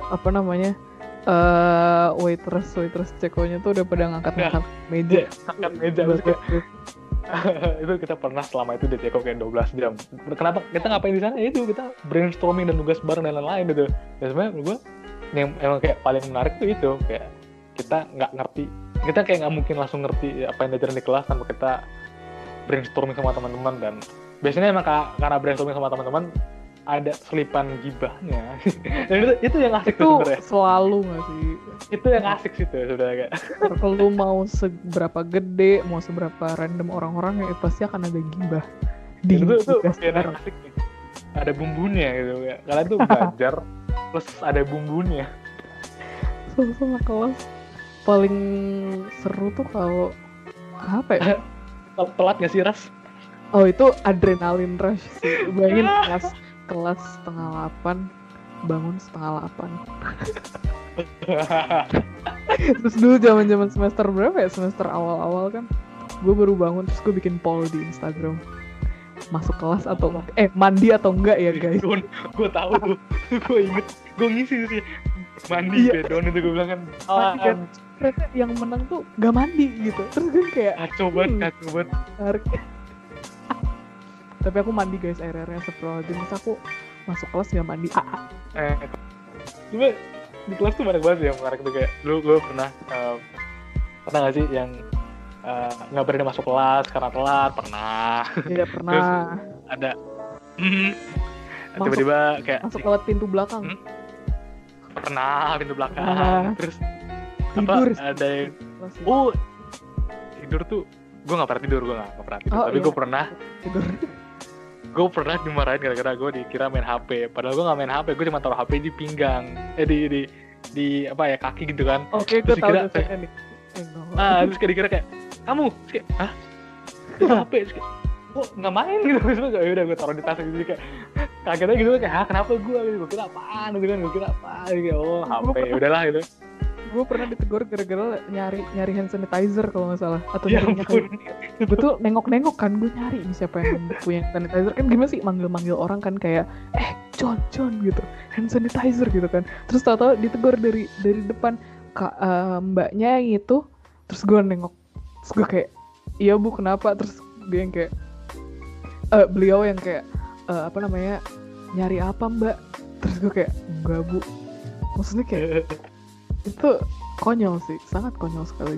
waitress Cekonya tuh udah pada ngangkat meja. Angkat meja. Itu kita pernah selama itu di Ceko kayak 12 jam. Kenapa? Kita ngapain di sana? Itu kita brainstorming dan nugas bareng dan lain-lain gitu. Dan sebenarnya menurut gue yang emang kayak paling menarik tuh itu kayak kita nggak ngerti, kita kayak nggak mungkin langsung ngerti apa yang diajarin di kelas tanpa kita brainstorming sama teman-teman. Dan biasanya emang karena brainstorming sama teman-teman ada selipan gibahnya. Dan itu yang asik itu tuh sebenarnya. Selalu nggak sih? Itu yang asik sih tuh sebenarnya. Kalau lu mau seberapa gede, mau seberapa random orang-orang ya pasti akan ada gibah. Itu kayak asik nih. Ada bumbunya gitu ya. Kalian tuh belajar plus ada bumbunya. Sama kelas paling seru tuh kalau apa ya? Telat nggak sih, Ras? Oh itu adrenalin rush sih. Bayangin kelas 7:30 bangun 7:30. Terus dulu zaman semester berapa ya, semester awal-awal kan gue baru bangun, terus gue bikin poll di Instagram, masuk kelas atau mandi atau enggak ya guys. Gue tahu tuh, gue inget, gue ngisi sih mandi bedon itu gue bilang kan. Ternyata yang menang tuh gak mandi gitu, terus gue kayak kacau banget. Tapi aku mandi guys, air-airnya seprologin, terus aku masuk kelas gak mandi. Cuma di kelas tuh banyak banget yang menarik tuh, kayak lu pernah gak sih yang nggak berani masuk kelas karena telat? Pernah. Tidak pernah. Terus ada tiba-tiba kayak masuk lewat pintu belakang. Pernah pintu belakang. Terus tidur ada yang tidur tuh gue nggak pernah tidur, tapi iya. gue pernah dimarahin gara-gara gue dikira main HP, padahal gue nggak main HP, gue cuma taruh HP di pinggang, di kaki gitu kan. Oke, gue tahu nih. Terus kayak dikira kayak kamu, terus kayak itu HP, terus kayak nggak main gitu, terus ya udah gue taruh di tas gitu, kayak kagetnya gitu kayak kenapa gue kira apaan gitu kan, kayak HP, udahlah gitu. Gue pernah ditegur gara-gara nyari hand sanitizer kalau nggak salah, atau ya nyari gue tuh nengok kan, gue nyari ini siapa yang punya hand sanitizer, kan gimana sih manggil orang kan kayak John gitu, hand sanitizer gitu kan, terus tahu-tahu ditegur dari depan mbaknya yang itu, terus gue nengok, terus gue kayak iya bu kenapa, terus dia yang kayak beliau yang kayak nyari apa mbak, terus gue kayak enggak bu, maksudnya kayak itu konyol sih, sangat konyol sekali.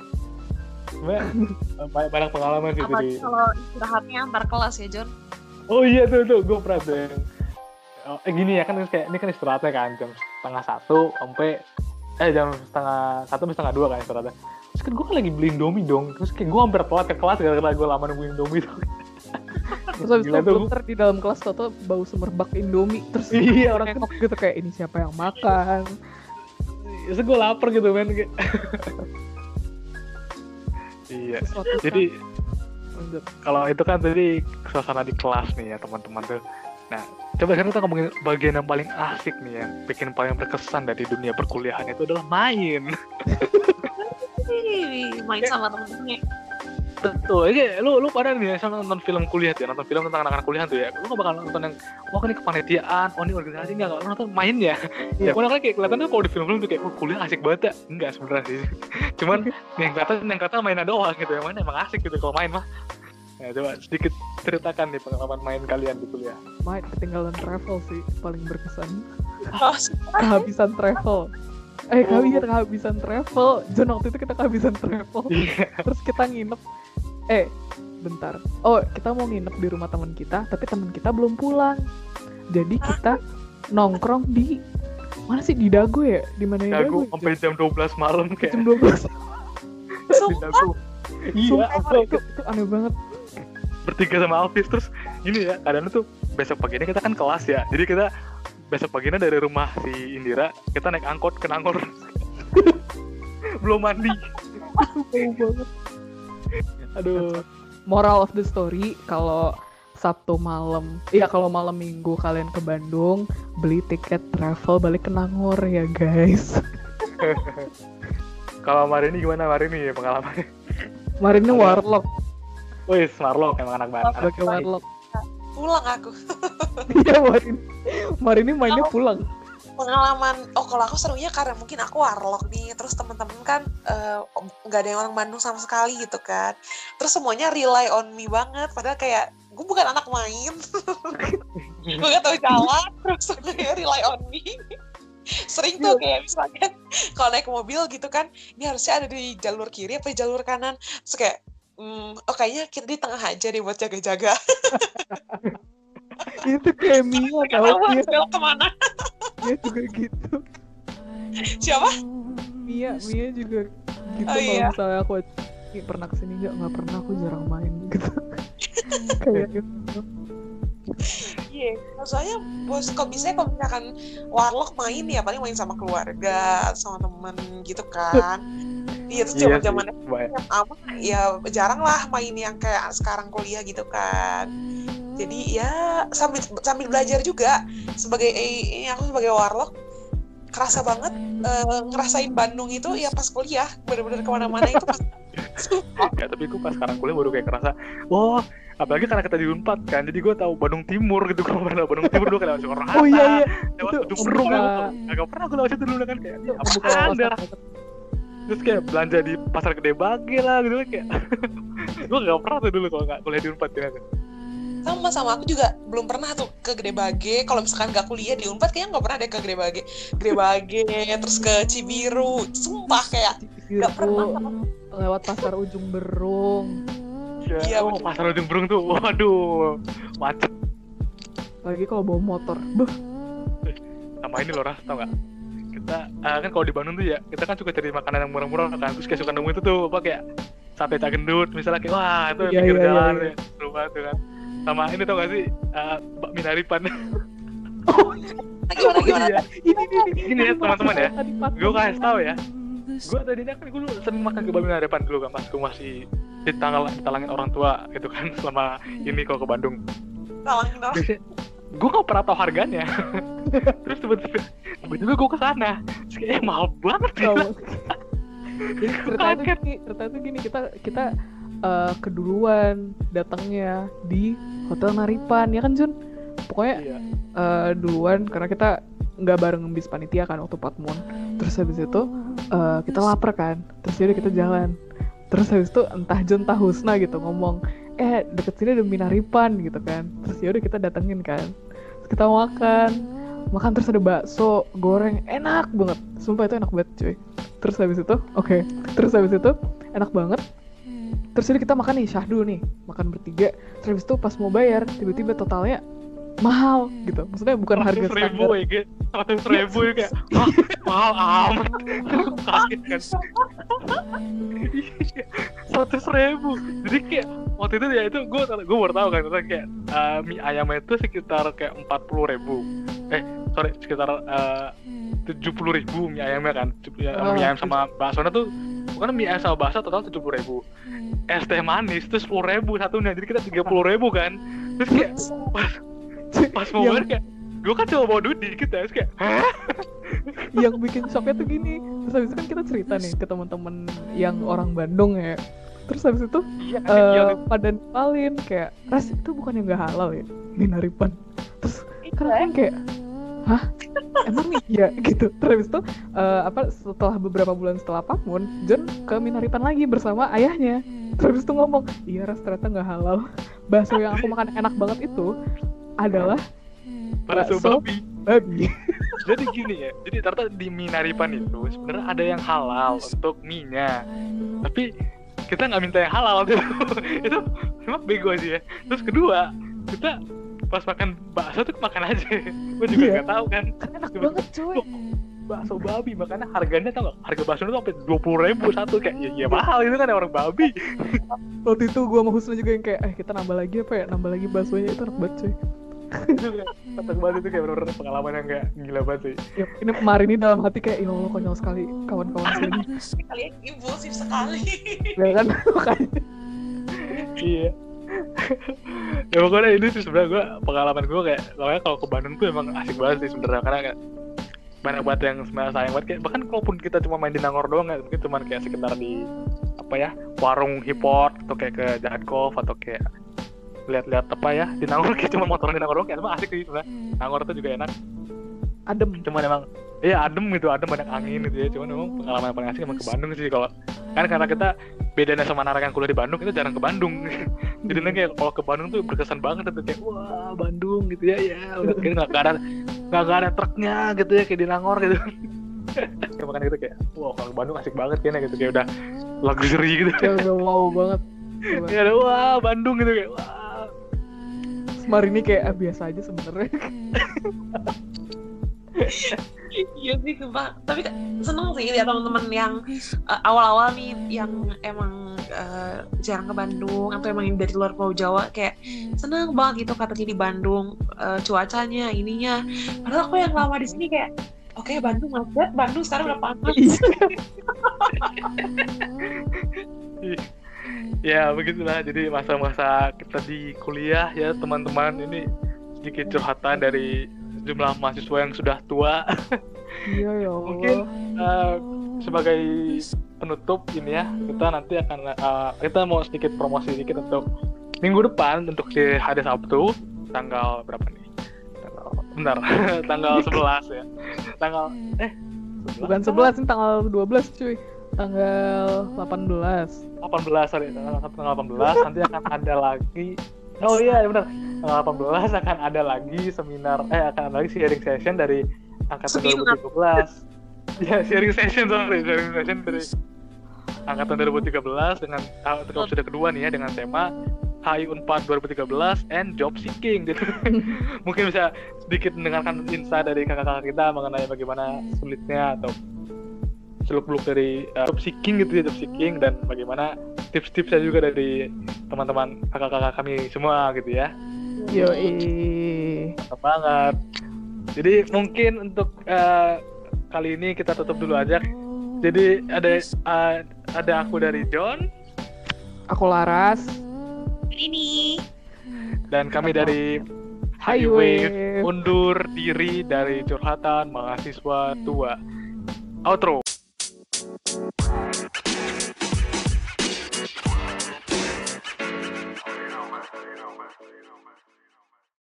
Banyak pengalaman sih. Apalagi kalau istirahatnya antar kelas ya John. Oh iya tuh gue pernah tuh yang gini ya kan, kayak ini kan istirahatnya kan jam 12:30 sampai jam 1:30 sampai 1:30 kan istirahatnya. Terus kan gue kan lagi beli Indomie dong, terus kayak gue hampir telat ke kelas gara-gara gue lama nungguin Indomie tuh. Terus habis itu dokter di dalam kelas tau bau semerbak Indomie, terus iya orang nengok gitu kayak ini siapa yang makan. Terus gue lapar gitu men kayak. Iya. Jadi kalau itu kan tadi suasana di kelas nih ya teman-teman tuh. Nah, coba sekarang kita ngomongin bagian yang paling asik nih, yang bikin paling berkesan dari dunia perkuliahan itu adalah main. Main sama temen-temennya. Betul, aja lu pada nih nonton film kuliah tuh, nonton film tentang anak-anak kuliah tuh ya. Lu gak bakal nonton yang ini kepanitiaan, ini organisasi enggak, lu nonton mainnya. Ya, kan kayak kelihatannya kalau di film-film tuh kayak kuliah asik banget. Enggak sebenarnya sih. Cuman yang kata mainnya doang gitu, yang mana emang asik gitu kalau main mah. Nah, coba sedikit ceritakan nih pengalaman main kalian di kuliah. Main ketinggalan travel sih paling berkesan. Kehabisan travel. Kehabisan travel. John, waktu itu kita kehabisan travel. Terus kita nginep. Bentar. Kita mau nginep di rumah teman kita, tapi teman kita belum pulang. Jadi kita nongkrong di mana sih, di Dago ya? Di mana ya? Dago sampai jam 12 malam kayak. Jam 12. Di Dago. Iya, itu aneh banget. Bertiga sama Alvis, terus gini ya, kadang tuh besok paginya kita kan kelas ya. Jadi kita besok paginya dari rumah si Indira, kita naik angkot ke Nangor. Belum mandi. Bau banget. Aduh, moral of the story, kalau Sabtu malam, kalau malam Minggu kalian ke Bandung, beli tiket travel balik ke Nangor ya guys. Kalau Marini gimana Marini pengalamannya? Marini warlock. Wih, warlock emang anak banget. Sebagai warlock. Pulang aku. Iya, Marini mainnya pulang. Pengalaman, kalau aku serunya karena mungkin aku warlock nih, terus teman-teman kan nggak ada yang orang Bandung sama sekali gitu kan, terus semuanya rely on me banget, padahal kayak gue bukan anak main, gue gak tahu jalan, terus semuanya rely on me. Sering tuh kayak misalnya kalau naik mobil gitu kan, ini harusnya ada di jalur kiri apa jalur kanan, terus kayak kayaknya kita di tengah aja deh buat jaga-jaga. Itu kayak Mia tau dia kemana. Dia juga gitu. Siapa? Mia juga gitu. Kalau misalnya aku pernah kesini nggak pernah, aku jarang main gitu. Kayak gitu. Iya, soalnya bos kalau misalkan warlock main ya paling main sama keluarga, sama temen gitu kan. Iya, terus zaman-zaman ya jarang lah main yang kayak sekarang kuliah gitu kan. Jadi ya sambil belajar juga aku sebagai warlock kerasa banget ngerasain Bandung itu ya pas kuliah, bener-bener kemana-mana itu pas. Ya, tapi itu pas sekarang kuliah baru kayak kerasa, apalagi karena kita di Unpad kan, jadi gue tahu Bandung Timur gitu. Kalau Bandung Timur dulu kan lewat Soekarno-Hatta, lewat Ujung Berung, nggak pernah gue lewat situ dulu kan, kayak terus kayak belanja di Pasar Gede Bage lah gitu kayak. Gue nggak pernah tuh dulu kalau nggak kuliah di Unpad kan. Sama aku juga belum pernah tuh ke Gede Bage. Kalau misalkan nggak kuliah di Unpad kayaknya nggak pernah deh ke Gede Bage terus ke Cibiru, sumpah kayak nggak pernah. Lewat Pasar Ujung Berung. Iya, Pasar Ujung Berung tuh, waduh, macet. Lagi kalau bawa motor, Sama ini loh, Ras, tau nggak? Kita kan kalau di Bandung tuh ya, kita kan suka cari makanan yang murah-murah kan, terus kayak suka nemu itu tuh apa kayak sate Cak Gendut, misalnya kayak itu pinggir jalan, ya, seru banget tuh kan. Sama ini tau gak sih, bakmi Naripan. Gimana? Ini ya teman-teman ya, gue kasih tau ya. Gue tadinya kan gue sering makan ke bakmi Naripan dulu kan, pas gue masih ditalangin orang tua gitu kan selama ini kalau ke Bandung. Talangin. Gue gak pernah tahu harganya. Terus tiba-tiba gue kesana, terus kayak mahal banget gitu. Jadi cerita itu gini, kita keduluan datangnya di Hotel Naripan ya kan Jun? Pokoknya duluan karena kita nggak bareng bis panitia kan waktu Patmon. Terus habis itu kita lapar kan, terus yaudah kita jalan. Terus habis itu entah Jun entah Husna gitu ngomong, deket sini ada mie Naripan gitu kan. Terus yaudah kita datengin kan, terus kita makan terus ada bakso goreng enak banget, sumpah itu enak banget cuy. Terus habis itu enak banget. Terus jadi kita makan nih syahdu nih, makan bertiga. Terus habis itu pas mau bayar tiba-tiba totalnya mahal gitu, maksudnya bukan harga standar. 100.000 ya kayak mahal amat. Kaget kan. 100.000. Jadi kayak waktu itu ya itu gue baru tahu kan, kayak mie ayamnya itu sekitar kayak 40.000. Sekitar 70.000 mie ayamnya kan. Mie ayam sama baksonya tuh bukan mie ayam sama bakso total 70.000. Es teh manis itu 10.000 satunya, jadi kita 30.000 kan. Terus kayak pas mau bayar kayak gue kan cuma bawa duit dikit ya, terus kayak yang bikin shocknya tuh gini. Terus habis itu kan kita cerita nih ke teman-teman yang orang Bandung ya, Terus habis itu Iya kan pada nipalin kayak ras itu bukan yang nggak halal ya minaripan. Terus kan kayak hah emang iya gitu. Terus habis itu setelah beberapa bulan setelah Pakmun, John ke minaripan lagi bersama ayahnya. Terus habis itu ngomong iya ras ternyata nggak halal. Bakso yang aku makan enak banget itu adalah bakso babi. Jadi gini ya, jadi ternyata di minaripan itu sebenarnya ada yang halal untuk mie-nya, tapi kita nggak minta yang halal gitu. Itu memang bego sih ya. Terus kedua, kita pas makan bakso tuh makan aja. Gue juga nggak tahu kan. Enak banget cuy. Bakso babi, makanya harganya tau nggak? Harga bakso itu sampai 20.000 satu, kayak ya mahal itu kan orang babi. Waktu itu gue sama Husna juga yang kayak kita nambah lagi apa ya? Nambah lagi baksonya itu enak banget cuy. Kata banget itu kayak bener-bener pengalaman yang gak gila banget sih. Ya, ini kemarin ini dalam hati kayak ya Allah konyol sekali kawan-kawan sini. Kalian impulsif sekali. Ya kan makanya. Iya. Ya pokoknya ini sih sebenarnya gue pengalaman gue kayak makanya kalau ke Bandung tuh emang asik banget sih sebenarnya, karena kayak banyak banget yang sebenarnya sayang banget kayak bahkan kalaupun kita cuma main di Nangor doang nggak mungkin cuma kayak sekitar di apa ya warung hip-hop atau kayak ke Jahat Golf atau kayak lihat-lihat apa ya di Nangor kayak cuma motoran di Nangor doang kayak emang asik sih sebenarnya. Nangor tuh juga enak, Adem. cuman emang adem gitu, adem banyak angin gitu ya. Cuman emang pengalaman paling asik emang ke Bandung sih kalau kan karena kita bedanya sama anak yang kuliah di Bandung, kita jarang ke Bandung. Jadi kayak kalau ke Bandung tuh berkesan banget tuh kayak wah Bandung gitu ya udah kayak nggak ada truknya gitu ya kayak di Nangor gitu. Kayak makanya gitu kayak wah kalau Bandung asik banget kayaknya gitu, kayak udah luxury gitu. Ya udah wow banget. Ya ada wah Bandung gitu kayak wah. Semar ini kayak biasa aja sebenarnya. Iya sih sumpah, tapi seneng sih lihat teman-teman yang awal-awal nih yang emang jarang ke Bandung atau emang dari luar Pulau Jawa kayak seneng banget gitu katanya di Bandung, cuacanya ininya. Padahal aku yang lama di sini kayak oke, Bandung macet, Bandung sekarang udah panas. Ya begitulah, jadi masa-masa kita di kuliah ya teman-teman, ini sedikit curhatan dari jumlah mahasiswa yang sudah tua. Iya ya Allah. Mungkin sebagai penutup ini ya, kita nanti akan kita mau sedikit promosi sedikit untuk minggu depan untuk di hari Sabtu tanggal berapa nih? Tanggal 11 ya. Bukan 11 ini tanggal 12 cuy. Tanggal 18 sorry, tanggal 18 nanti akan ada lagi. Oh iya benar. Tanggal 18 akan ada lagi seminar akan ada lagi sharing session dari angkatan 2013. Ya, sharing session dari angkatan 2013 dengan episode kedua nih ya dengan tema HI Unpad 2013 and Job Seeking. Jadi mungkin bisa sedikit mendengarkan insight dari kakak-kakak kita mengenai bagaimana sulitnya atau seluk-beluk dari job seeking gitu ya, job seeking, dan bagaimana tips-tipsnya juga dari teman-teman kakak-kakak kami semua gitu ya. Yoi. Mantap banget. Jadi mungkin untuk kali ini kita tutup dulu aja. Jadi ada aku dari John, Aku Laras, Ini dan kami dari Highway. undur diri dari curhatan mahasiswa tua. Outro.